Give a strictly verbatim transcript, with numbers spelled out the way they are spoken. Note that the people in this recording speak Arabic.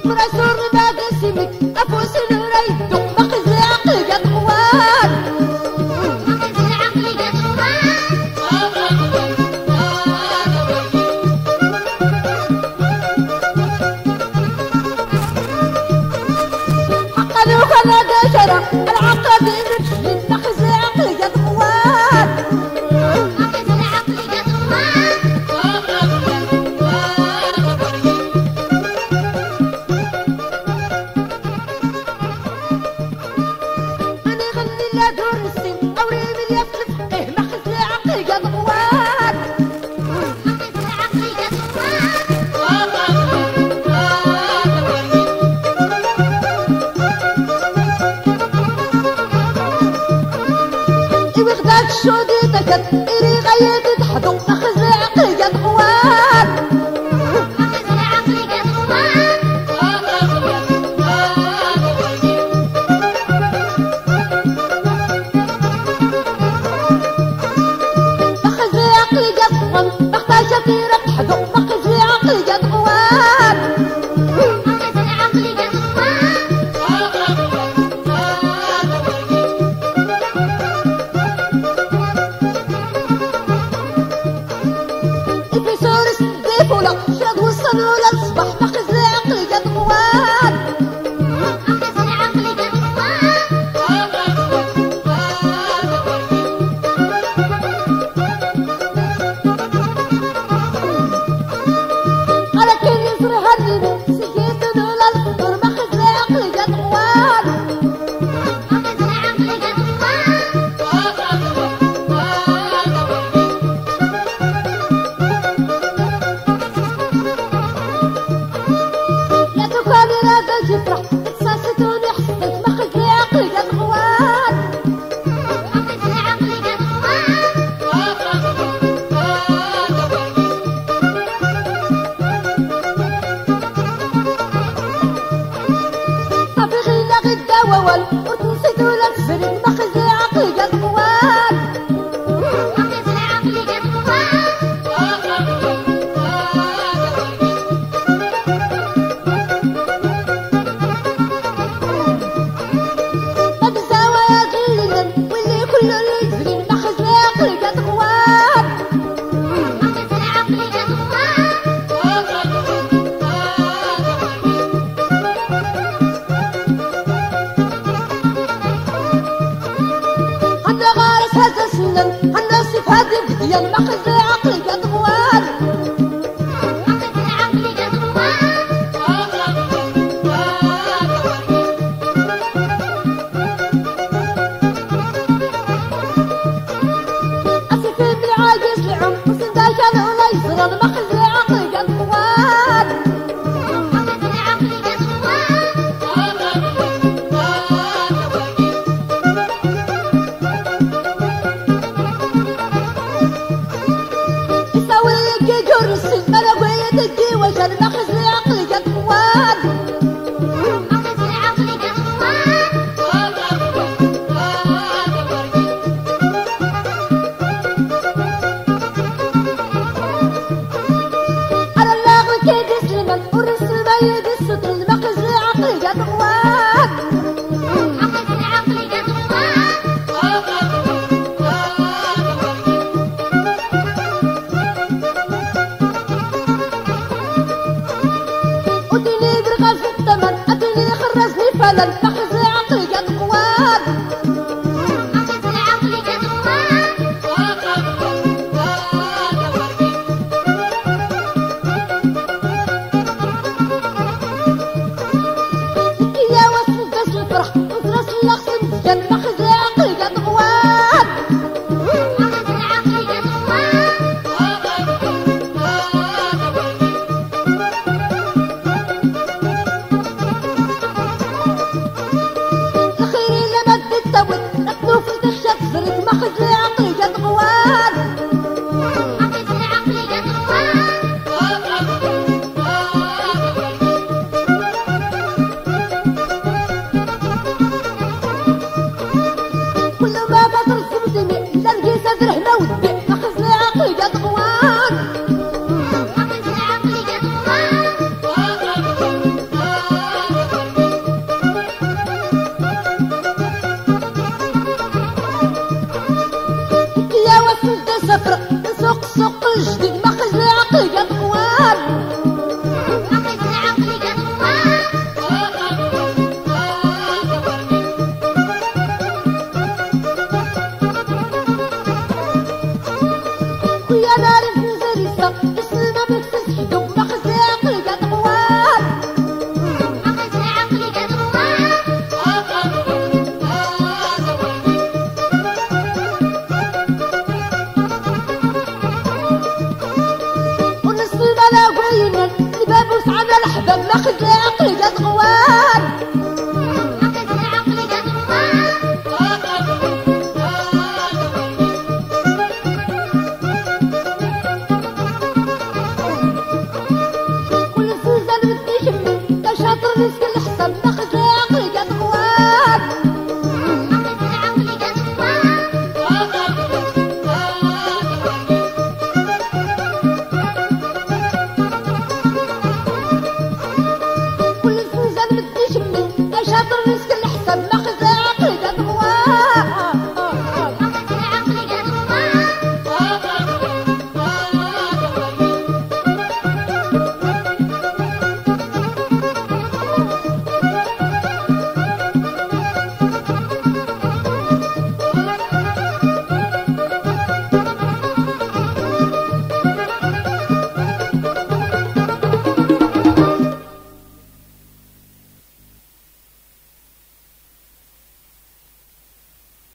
مراسور باقي سمك أفوس نريد مقز العقل قد قوان مقز العقل قد قوان حقا وخلا دشرة العقد نرشد مقز العقل قد قوان مقز العقل قد قوان شودي تكت إلي غيت تحدو مخز العقل قد قوان مخز العقل قد قوان مخز العقل قد قوان مختا شفيرة تحدو مخز العقل قد قوان مخز العقل قد قوان شاد وصل ولا تصبح مخز العقل قد قوان مخز العقل قد قوان على كل يسر هالريبة سكيت ولا الفطر مخز العقل قد قوان مخز العقل قد قوان تفرح تساستوني حسيت مخز العقل قد قوان مخز العقل قد قوان طبيخي لغي الدواول وتنسيت ولا تفرد مخز العقل قد قوان مخز العقل قد قوان يا مخز العقل قد قوان مخز العقل قد قوان أسف بالعاجز لعم وسنداشان ولا يصغر مخز العقل قد قوان مخز العقل قد قوان وجد مخز العقل قد قوان مخز العقل قد قوان على اللاغل كيد يسلمن والرسل ما يدس المخز العقل قد قوان مخز العقل قد قوان وديني برغاز الثمن أديني خرزني فلن مخز العقل قد قوان مخز العقل قد قوان يا وصل بس الفرح وفرس اللخص مزجن مخز العقل قد قوان مخز العقل قد قوان مسك